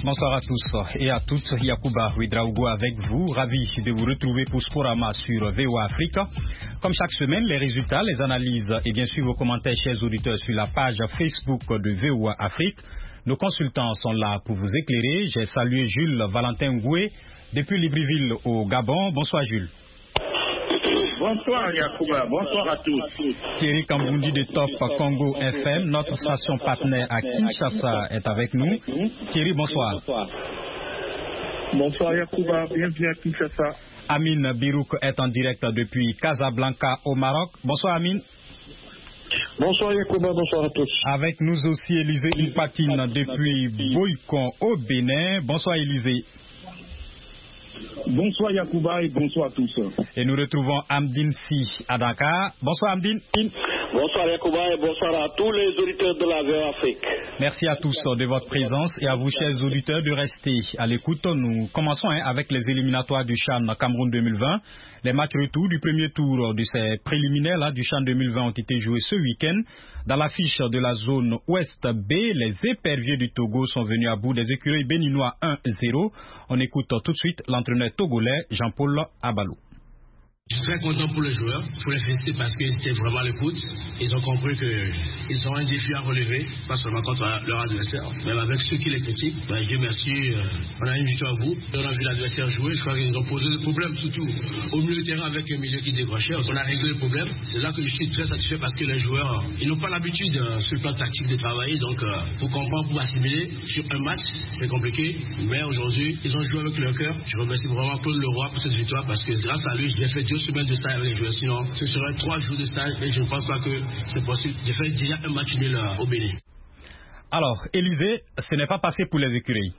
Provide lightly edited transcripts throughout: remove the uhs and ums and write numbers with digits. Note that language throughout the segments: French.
Bonsoir à tous et à toutes. Yacouba Ouedraogo avec vous. Ravi de vous retrouver pour Sporama sur VOA Afrique. Comme chaque semaine, les résultats, les analyses et bien sûr vos commentaires, chers auditeurs, sur la page Facebook de VOA Afrique. Nos consultants sont là pour vous éclairer. J'ai salué Jules Valentin Ngoué depuis Libreville au Gabon. Bonsoir Jules. Bonsoir Yacouba, bonsoir à tous. Thierry Kambundi de Top Congo FM, notre station partenaire à Kinshasa, est avec nous. Thierry, bonsoir. Bonsoir Yacouba, bienvenue à Kinshasa. Amine Birouk est en direct depuis Casablanca au Maroc. Bonsoir Amine. Bonsoir Yacouba, bonsoir à tous. Avec nous aussi Élisée Ilpatine depuis Boycon au Bénin. Bonsoir Élisée. Bonsoir Yacouba et bonsoir à tous. Et nous retrouvons Amdine Si à Dakar. Bonsoir Amdine. Bonsoir Yacouba et bonsoir à tous les auditeurs de la VOA Afrique. Merci à tous de votre présence et à vous chers auditeurs de rester à l'écoute. Nous commençons avec les éliminatoires du CHAN Cameroun 2020. Les matchs retour du premier tour de ces préliminaires du CHAN 2020 ont été joués ce week-end. Dans l'affiche de la zone Ouest B, les éperviers du Togo sont venus à bout des écureuils béninois 1-0. On écoute tout de suite l'entraîneur togolais Jean-Paul Abalou. Je suis très content pour les joueurs, pour les féliciter parce qu'ils étaient vraiment à l'écoute. Ils ont compris qu'ils ont un défi à relever, pas seulement contre leur adversaire, même avec ceux qui les critiquent. Dieu merci, on a une victoire à bout. On a vu l'adversaire jouer, je crois qu'ils nous ont posé des problèmes, surtout au milieu de terrain avec un milieu qui décrochait. On a réglé le problème. C'est là que je suis très satisfait parce que les joueurs, ils n'ont pas l'habitude sur le plan tactique de travailler. Donc, pour comprendre, pour assimiler sur un match, c'est compliqué. Mais aujourd'hui, ils ont joué avec leur cœur. Je remercie vraiment Claude Leroy pour cette victoire parce que grâce à lui, j'ai fait 2 semaines de stage avec les joueurs, sinon ce serait 3 jours de stage et je ne pense pas que c'est possible de faire déjà un match nul au Bénin. Alors, Élisée, ce n'est pas passé pour les écureuils.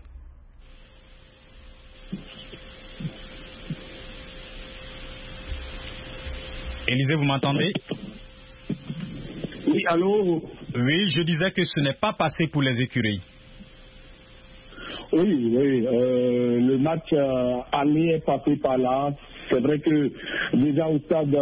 Élisée, vous m'entendez? Oui, allô? Oui, je disais que ce n'est pas passé pour les écureuils. Oui, le match aller est passé par là. C'est vrai que déjà au stade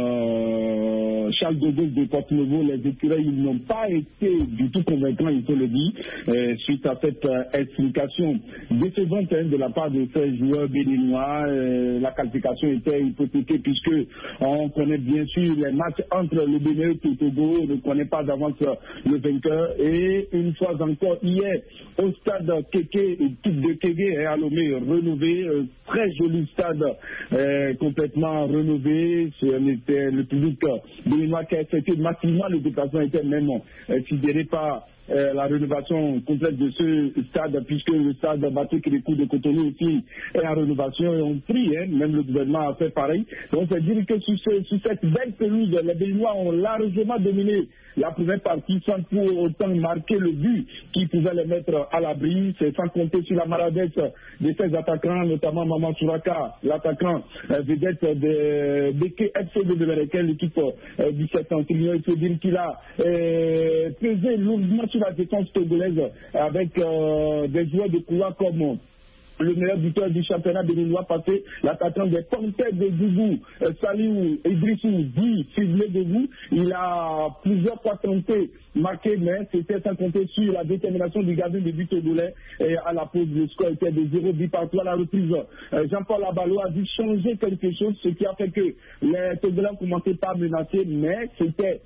Charles de Gaulle de Porto-Novo, les écureuils n'ont pas été du tout convaincants, il faut le dire, suite à cette explication décevante de la part de ces joueurs béninois. La qualification était hypothéquée puisque on connaît bien sûr les matchs entre le Bénin et le Togo, on ne connaît pas d'avance le vainqueur. Et une fois encore hier, au stade Kéké, équipe de Kéké à Lomé, renouvelé, très joli stade. Complètement rénové, c'était le public béninois qui a effectué massivement le déplacement était même sidéré par la rénovation complète de ce stade, puisque le stade Bateau Kérékou de Cotonou aussi est en rénovation et on prie, même le gouvernement a fait pareil. Donc c'est dire que sur cette belle pelouse, les Béninois ont largement dominé la première partie sans pour autant marquer le but qui pouvait les mettre à l'abri. C'est sans compter sur la maladresse de ces attaquants, notamment Maman Souraka, l'attaquant vedette de Beke FC de Beberekel, l'équipe du septentrion. Il faut dire qu'il a pesé lourdement sur la défense togolaise avec des joueurs de couloir comme le meilleur buteur du championnat béninois passé, l'attaquant des Panthères de Gougou, Saliou Idrissou, dit ciblé de vous. Il a plusieurs fois tenté marqué, mais c'était sans compter sur la détermination du gardien de but togolais. Et à la pause, le score était de 0-10 partout. À la reprise, Jean-Paul Abalo a dû changer quelque chose, ce qui a fait que les Togolais ont commencé par menacer, mais c'était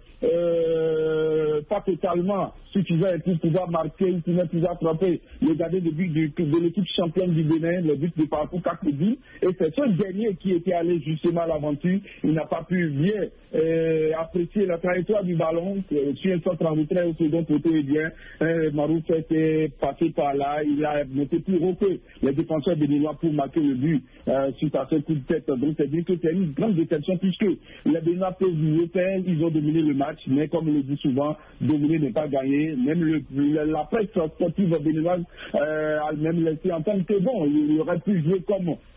pas totalement suffisant pour pouvoir marquer ou pour pouvoir frapper le gardien de but de l'équipe championne du Bénin, le but de parcours 4 buts. Et c'est ce dernier qui était allé justement à l'aventure. Il n'a pas pu bien apprécier la trajectoire du ballon sur un centre en retrait au second poteau. Et bien, Marouf était passé par là. Il a monté plus haut que les défenseurs béninois pour marquer le but suite à ce coup de tête. Donc c'est dire que c'est une grande déception puisque les Béninois peuvent mieux faire. Ils ont dominé le match, mais comme on le dit souvent, dominer n'est pas gagner. Même la presse sportive béninoise a même laissé entendre que bon, il aurait pu jouer comme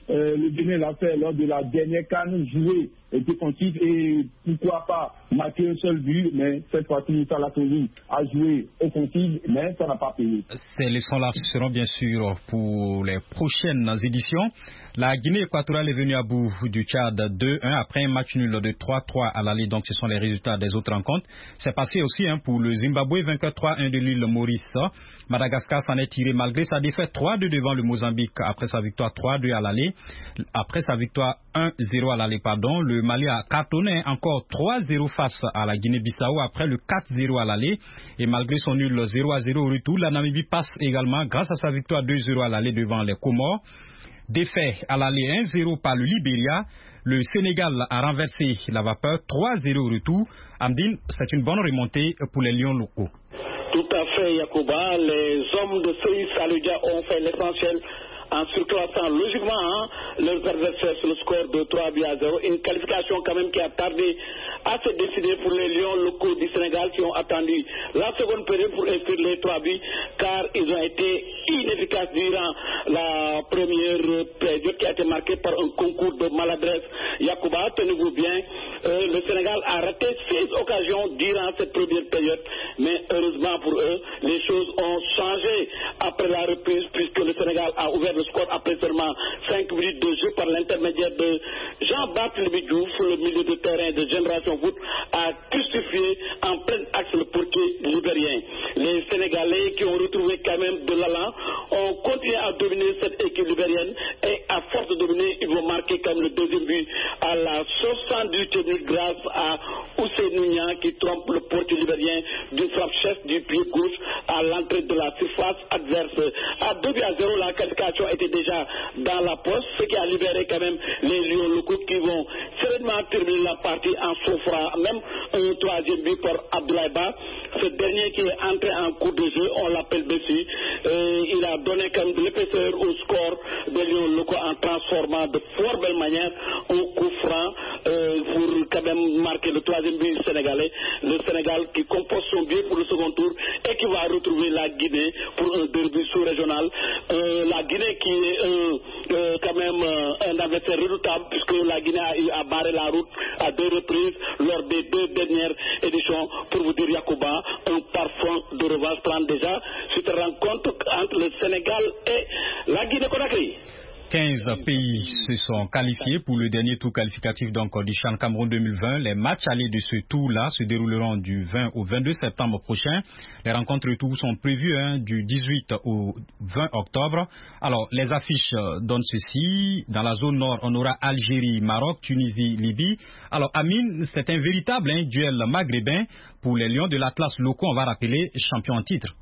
le Bénin l'a fait lors de la dernière CAN, jouer défensif et pourquoi pas marquer un seul but, mais cette fois-ci Moussa Latouzi a joué offensif, mais ça n'a pas payé. Ces leçons-là seront bien sûr pour les prochaines éditions. La Guinée équatoriale est venue à bout du Tchad 2-1 après un match nul de 3-3 à l'aller, donc ce sont les résultats des autres rencontres. C'est passé aussi pour le Zimbabwe, vainqueur 3-1 de l'île Maurice. Madagascar s'en est tiré malgré sa défaite 3-2 devant le Mozambique après sa victoire 3-2 à l'aller. Après sa victoire 1-0 à l'aller, le Mali a cartonné encore 3-0 face à la Guinée-Bissau après le 4-0 à l'aller. Et malgré son nul 0-0 au retour, la Namibie passe également grâce à sa victoire 2-0 à l'aller devant les Comores. Défait à l'aller 1-0 par le Libéria, le Sénégal a renversé la vapeur 3-0 au retour. Amdine, c'est une bonne remontée pour les Lions locaux. Tout à fait, Yacouba. Les hommes de Seïs Saludia ont fait l'essentiel en surclassant logiquement leurs adversaires sur le score de 3-0. Une qualification quand même qui a tardé à se décider pour les Lions locaux du Sénégal qui ont attendu la seconde période pour inscrire les 3 buts car ils ont été inefficaces durant la première période qui a été marquée par un concours de maladresse. Yacouba, tenez-vous bien, le Sénégal a raté 16 occasions durant cette première période, mais heureusement pour eux, les choses ont changé après la reprise puisque le Sénégal a ouvert le score après seulement 5 minutes de jeu par l'intermédiaire de Jean-Baptiste Diouf, le milieu de terrain de Génération Foot, a crucifié en plein axe le portier libérien. Les Sénégalais qui ont retrouvé quand même de l'allant ont continué à dominer cette équipe libérienne et à force de dominer, ils vont marquer comme le deuxième but à la 78e minute grâce à Ousseynou Niang qui trompe le portier libérien d'une frappe chef du pied gauche à l'entrée de la surface adverse. À 2-0, la qualification était déjà dans la poste, ce qui a libéré quand même les Lions locaux qui vont sereinement terminer la partie en s'offrant même un troisième but pour Abdoulaye Ba. Ce dernier qui est entré en cours de jeu, on l'appelle Bessie. Il a donné quand même de l'épaisseur au score des Lions locaux en transformant de fort belle manière un coup franc pour quand même marquer le troisième but sénégalais. Le Sénégal qui compose son but pour le second tour et qui va retrouver la Guinée pour un derby sous-régional. La Guinée qui est quand même un adversaire redoutable puisque la Guinée a eu à barrer la route à 2 reprises lors des 2 dernières éditions. Pour vous dire, Yacouba, un parfum de revanche prend déjà cette rencontre entre le Sénégal et la Guinée-Conakry. 15 pays se sont qualifiés pour le dernier tour qualificatif du CHAN Cameroun 2020. Les matchs allés de ce tour-là se dérouleront du 20 au 22 septembre prochain. Les rencontres retour sont prévues du 18 au 20 octobre. Alors, les affiches donnent ceci. Dans la zone nord, on aura Algérie, Maroc, Tunisie, Libye. Alors, Amine, c'est un véritable duel maghrébin pour les Lions de l'Atlas locaux, on va rappeler, champions en titre.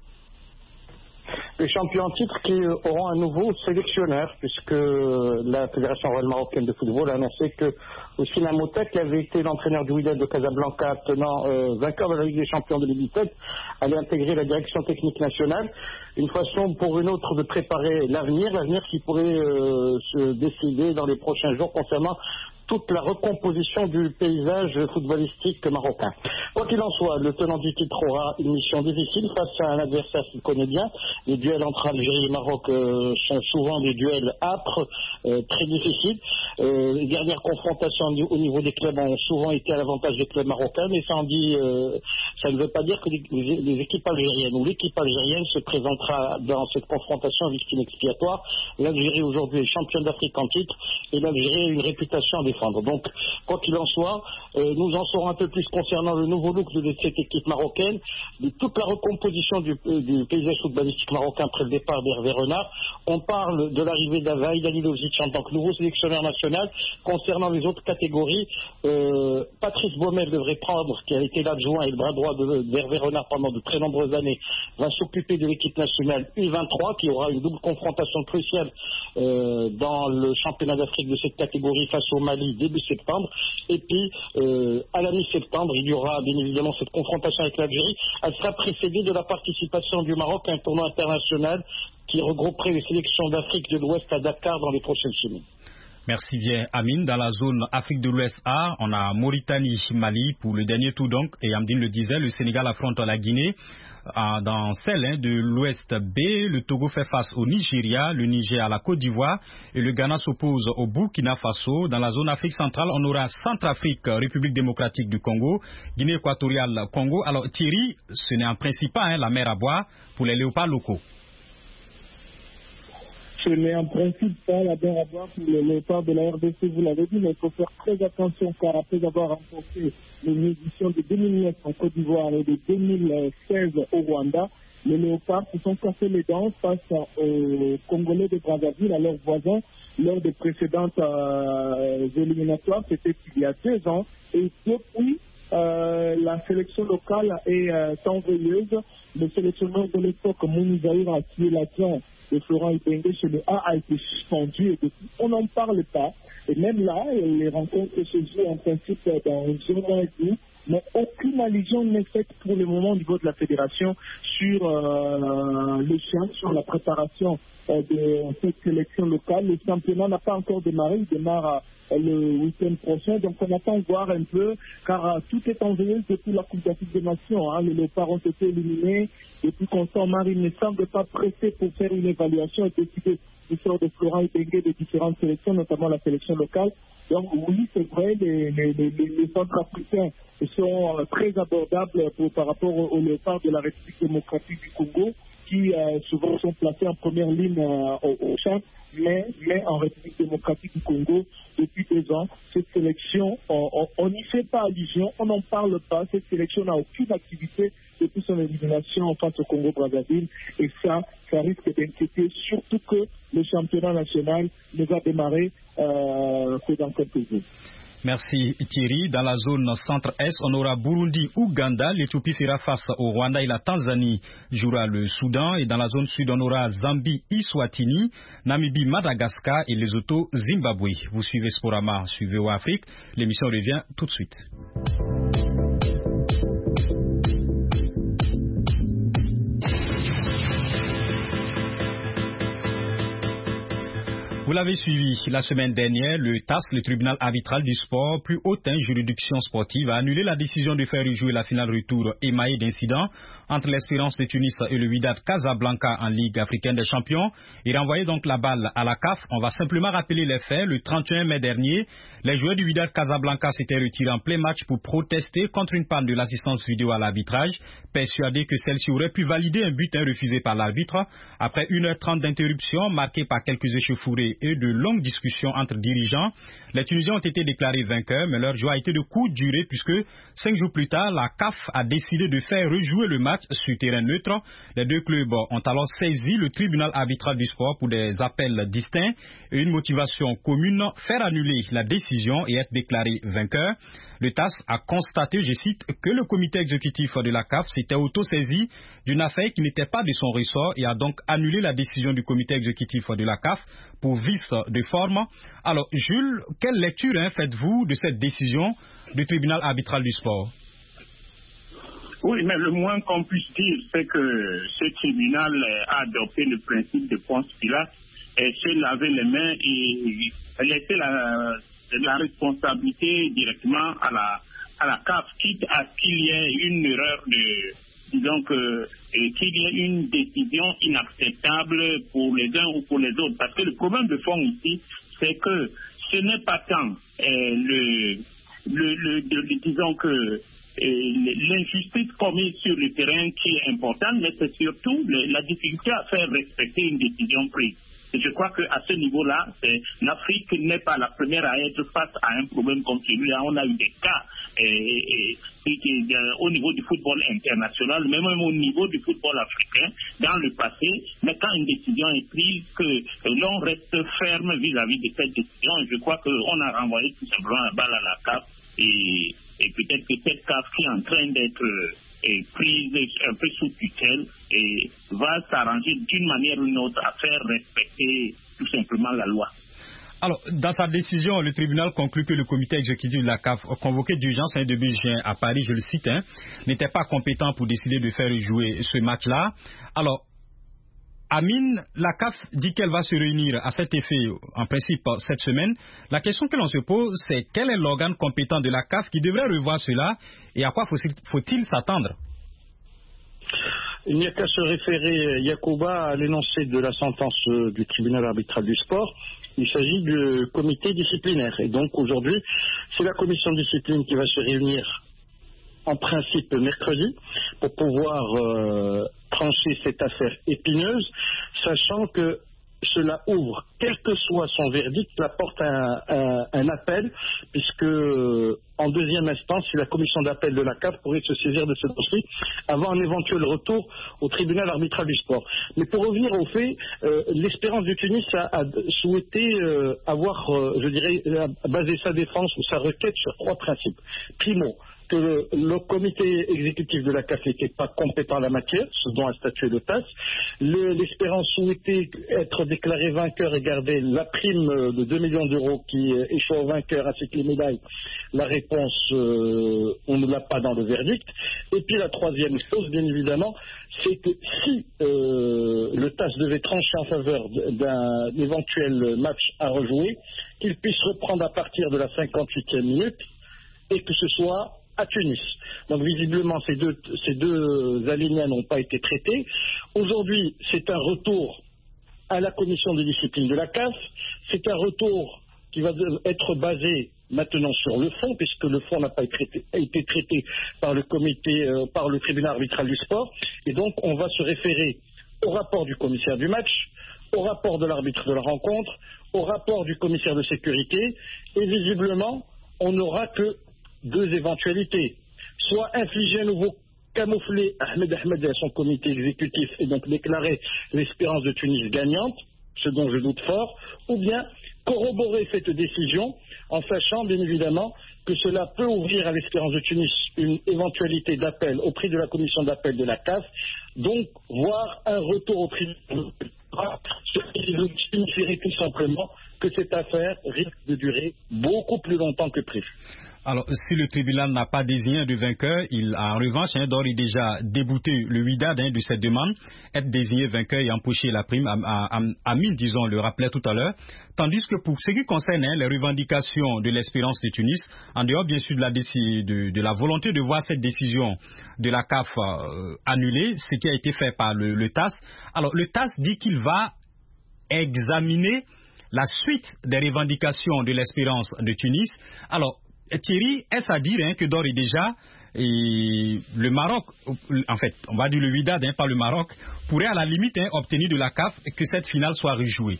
Les champions en titre qui auront un nouveau sélectionneur, puisque la Fédération royale marocaine de football a annoncé que Ousmane Moutek, qui avait été l'entraîneur du Wydad de Casablanca, tenant vainqueur de la Ligue des Champions de 2017, allait intégrer la direction technique nationale. Une façon pour une autre de préparer l'avenir qui pourrait se décider dans les prochains jours concernant toute la recomposition du paysage footballistique marocain. Quoi qu'il en soit, le tenant du titre aura une mission difficile face à un adversaire qu'il connaît bien. Les duels entre Algérie et Maroc sont souvent des duels âpres, très difficiles. Les dernières confrontations au niveau des clubs ont souvent été à l'avantage des clubs marocains, mais ça ne veut pas dire que les équipes algériennes ou l'équipe algérienne se présentera dans cette confrontation victime expiatoire. L'Algérie aujourd'hui est championne d'Afrique en titre et l'Algérie a une réputation à défendre. Donc, quoi qu'il en soit, nous en saurons un peu plus concernant le nouveau look de cette équipe marocaine, de toute la recomposition du paysage footballistique marocain après le départ d'Hervé Renard. On parle de l'arrivée d'Avaïd Alilovic en tant que nouveau sélectionneur national. Concernant les autres catégories, Patrice Baumel devrait prendre, qui a été l'adjoint et le bras droit d'Hervé Renard pendant de très nombreuses années, va s'occuper de l'équipe nationale U23, qui aura une double confrontation cruciale dans le championnat d'Afrique de cette catégorie face au Mali début septembre. Et puis, à la mi-septembre, il y aura bien évidemment cette confrontation avec l'Algérie. Elle sera précédée de la participation du Maroc à un tournoi international qui regrouperait les sélections d'Afrique de l'Ouest à Dakar dans les prochaines semaines. Merci bien, Amine. Dans la zone Afrique de l'Ouest A, on a Mauritanie, Mali pour le dernier tour donc. Et Amdine le disait, le Sénégal affronte la Guinée. Dans celle de l'Ouest B, le Togo fait face au Nigeria, le Niger à la Côte d'Ivoire et le Ghana s'oppose au Burkina Faso. Dans la zone Afrique centrale, on aura Centrafrique, République démocratique du Congo, Guinée équatoriale, Congo. Alors Thierry, ce n'est en principe pas la mer à boire pour les léopards locaux. Ce n'est en principe pas la mer à boire pour les léopards de la RDC, vous l'avez dit, mais il faut faire très attention car après avoir remporté les éditions de 2009 en Côte d'Ivoire et de 2016 au Rwanda, les léopards se sont cassés les dents face aux Congolais de Brazzaville, à leurs voisins, lors des précédentes éliminatoires, c'était il y a 2 ans, et depuis la sélection locale est tant veilleuse. Le sélectionneur de l'époque, Mouni Zahira, qui est l'adjoint de Florent Ibenge chez le A, a été suspendu et depuis, on n'en parle pas. Et même là, les rencontres se jouent en principe dans un mois et demi, mais aucune allusion n'est faite pour le moment au niveau de la fédération sur l'échéance, sur la préparation de cette sélection locale. Le championnat n'a pas encore démarré, il démarre le week-end prochain, donc on attend voir un peu, car tout est en veilleuse depuis la Coupe d'Afrique des Nations. Les léopards ont été éliminés, depuis Constant Marie ne semble pas pressé pour faire une évaluation et décider du sort de Florent Ibenge de différentes sélections, notamment la sélection locale. Donc oui, c'est vrai, les Centrafricains sont très abordables par rapport aux léopards de la République démocratique du Congo, qui souvent sont placés en première ligne au champ, mais en République démocratique du Congo, depuis 2 ans, cette sélection, on n'y fait pas allusion, on n'en parle pas, cette sélection n'a aucune activité depuis son élimination face au Congo-Brazzaville, et ça risque d'inquiéter, surtout que le championnat national ne va démarrer que dans quelques jours. Merci Thierry. Dans la zone centre-est, on aura Burundi-Ouganda. L'Éthiopie fera face au Rwanda et la Tanzanie jouera le Soudan. Et dans la zone sud, on aura Zambie-Iswatini, Namibie-Madagascar et Lesotho-Zimbabwe. Vous suivez Sporama, suivez Afrique. L'émission revient tout de suite. Vous l'avez suivi la semaine dernière, le TAS, le tribunal arbitral du sport, plus haute juridiction sportive, a annulé la décision de faire rejouer la finale retour émaillée d'incidents entre l'Espérance de Tunis et le Wydad Casablanca en Ligue africaine des champions et renvoyer donc la balle à la CAF. On va simplement rappeler les faits. Le 31 mai dernier, les joueurs du Wydad Casablanca s'étaient retirés en plein match pour protester contre une panne de l'assistance vidéo à l'arbitrage, persuadés que celle-ci aurait pu valider un but refusé par l'arbitre. Après 1h30 d'interruption marquée par quelques échauffourées et de longues discussions entre dirigeants, les Tunisiens ont été déclarés vainqueurs, mais leur joie a été de courte durée puisque 5 jours plus tard, la CAF a décidé de faire rejouer le match sur terrain neutre. Les 2 clubs ont alors saisi le tribunal arbitral du sport pour des appels distincts et une motivation commune, faire annuler la décision et être déclaré vainqueur. Le TAS a constaté, je cite, que le comité exécutif de la CAF s'était auto-saisi d'une affaire qui n'était pas de son ressort et a donc annulé la décision du comité exécutif de la CAF pour vice de forme. Alors, Jules, quelle lecture faites-vous de cette décision du tribunal arbitral du sport? Oui, mais le moins qu'on puisse dire, c'est que ce tribunal a adopté le principe de Ponce Pilate et se laver les mains et laisser la responsabilité directement à la CAF, quitte à ce qu'il y ait une erreur qu'il y ait une décision inacceptable pour les uns ou pour les autres. Parce que le problème de fond ici, c'est que ce n'est pas tant disons que l'injustice commise sur le terrain qui est importante, mais c'est surtout la difficulté à faire respecter une décision prise. Et je crois qu'à ce niveau-là, l'Afrique n'est pas la première à être face à un problème comme celui-là. On a eu des cas au niveau du football international, mais même au niveau du football africain dans le passé. Mais quand une décision est prise, que l'on reste ferme vis-à-vis de cette décision, je crois qu'on a renvoyé tout simplement la balle à la CAF et peut-être que cette CAF qui est en train d'être prise un peu sous tutelle et va s'arranger d'une manière ou d'une autre à faire respecter tout simplement la loi. Alors, dans sa décision, le tribunal conclut que le comité exécutif de la CAF, convoqué d'urgence un début juin à Paris, je le cite, n'était pas compétent pour décider de faire jouer ce match-là. Alors, Amine, la CAF dit qu'elle va se réunir à cet effet, en principe, cette semaine. La question que l'on se pose, c'est quel est l'organe compétent de la CAF qui devrait revoir cela et à quoi faut-il s'attendre? Il n'y a qu'à se référer, Yacouba, à l'énoncé de la sentence du tribunal arbitral du sport. Il s'agit du comité disciplinaire. Et donc aujourd'hui, c'est la commission de discipline qui va se réunir en principe mercredi pour pouvoir trancher cette affaire épineuse, sachant que cela ouvre, quel que soit son verdict, la porte à un appel, puisque en deuxième instance, la commission d'appel de la CAF pourrait se saisir de ce dossier avant un éventuel retour au tribunal arbitral du sport. Mais pour revenir au fait, l'Espérance du Tunis a souhaité baser sa défense ou sa requête sur 3 principes. Primo, que le comité exécutif de la CAF n'était pas compétent en la matière, ce dont a statué le TAS. L'Espérance souhaitait être déclaré vainqueur et garder la prime de 2 millions d'euros qui échoue au vainqueur ainsi que les médailles. La réponse, on ne l'a pas dans le verdict. Et puis la troisième chose, bien évidemment, c'est que si le TAS devait trancher en faveur d'un éventuel match à rejouer, qu'il puisse reprendre à partir de la 58e minute et que ce soit à Tunis. Donc visiblement ces deux alinéas n'ont pas été traités. Aujourd'hui, c'est un retour à la commission de discipline de la CAF. C'est un retour qui va être basé maintenant sur le fond, puisque le fond n'a pas été traité par le comité, par le tribunal arbitral du sport. Et donc on va se référer au rapport du commissaire du match, au rapport de l'arbitre de la rencontre, au rapport du commissaire de sécurité, et visiblement on n'aura que 2 éventualités. Soit infliger un nouveau camouflé Ahmed Ahmed à son comité exécutif et donc déclarer l'Espérance de Tunis gagnante, ce dont je doute fort, ou bien corroborer cette décision en sachant bien évidemment que cela peut ouvrir à l'Espérance de Tunis une éventualité d'appel au prix de la commission d'appel de la CAF, donc voir un retour au tribunal, ce qui signifierait tout simplement que cette affaire risque de durer beaucoup plus longtemps que prévu. Alors, si le tribunal n'a pas désigné de vainqueur, il a en revanche d'ores et déjà débouté le Wydad de cette demande, être désigné vainqueur et empocher la prime. Amine, disons, le rappelait tout à l'heure. Tandis que pour ce qui concerne les revendications de l'Espérance de Tunis, en dehors bien sûr de la volonté de voir cette décision de la CAF annulée, ce qui a été fait par le TAS. Alors, le TAS dit qu'il va examiner la suite des revendications de l'Espérance de Tunis. Alors, Thierry, est-ce à dire que d'ores et déjà, le Maroc, en fait, on va dire le Wydad par le Maroc, pourrait à la limite obtenir de la CAF que cette finale soit rejouée?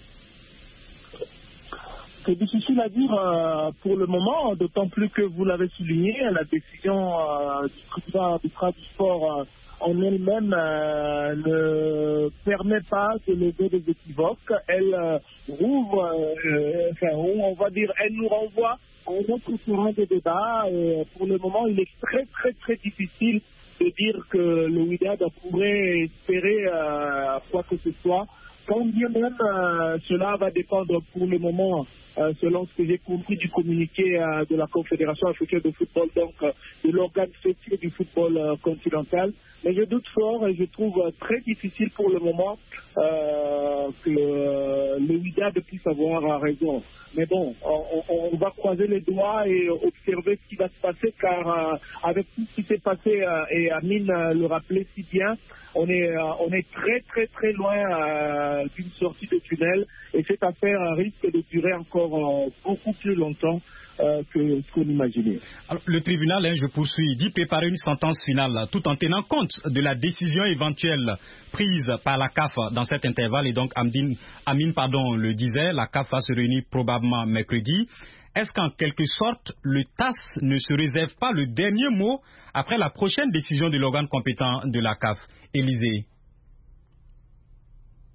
C'est difficile à dire pour le moment, d'autant plus que vous l'avez souligné, la décision du tribunal arbitral du sport en elle-même ne permet pas de lever des équivoques. Elle rouvre, on va dire, elle nous renvoie à un autre terrain de débat. Et pour le moment, il est très très très difficile de dire que le Wydad pourrait espérer quoi que ce soit. Quand bien même cela va dépendre pour le moment, selon ce que j'ai compris du communiqué de la Confédération africaine de football, donc de l'organe fétiche du football continental. Mais je doute fort et je trouve très difficile pour le moment que le Wydad puisse avoir raison. Mais bon, on va croiser les doigts et observer ce qui va se passer, car avec tout ce qui s'est passé, et Amine le rappelait si bien, on est très très très loin d'une sortie de tunnel, et cette affaire risque de durer encore beaucoup plus longtemps que ce qu'on imaginait. Alors, le tribunal, je poursuis, dit préparer une sentence finale tout en tenant compte de la décision éventuelle prise par la CAF dans cet intervalle. Et donc, Amine le disait, la CAF va se réunir probablement mercredi. Est-ce qu'en quelque sorte, le TAS ne se réserve pas le dernier mot après la prochaine décision de l'organe compétent de la CAF? Élisée.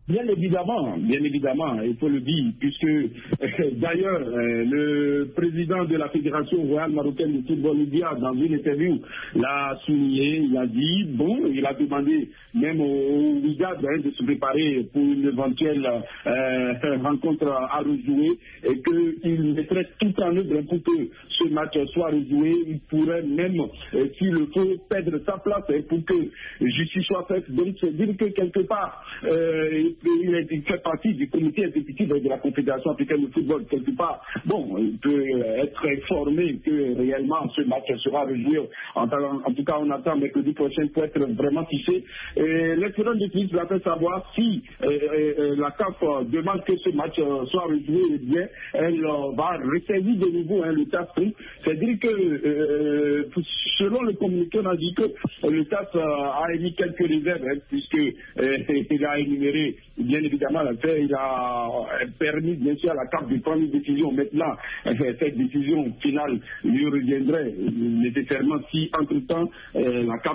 Bien évidemment, il faut le dire, puisque d'ailleurs, le président de la Fédération royale marocaine de football, dans une interview, l'a souligné, il a dit, il a demandé même au WIDAD de se préparer pour une éventuelle rencontre à rejouer, et qu'il mettrait tout en œuvre pour que ce match soit rejoué. Il pourrait même, s'il le faut, perdre sa place pour que justice soit faite. Donc, c'est dire que quelque part, il fait partie du comité exécutif de la Confédération africaine de football. Quelque part, il peut être informé que réellement ce match sera rejoué. En tout cas, on attend mercredi prochain pour être vraiment fixé. L'expérience de Tunis va faire savoir si la CAF demande que ce match soit rejoué, eh bien, elle va ressaisir de nouveau le TAS. C'est-à-dire que, selon le communiqué, on a dit que le TAS a émis quelques réserves, puisqu'il a énuméré, bien évidemment, l'affaire, il a permis, bien sûr, à la CAF de prendre une décision. Maintenant, cette décision finale lui reviendrait nécessairement si, entre-temps, la CAF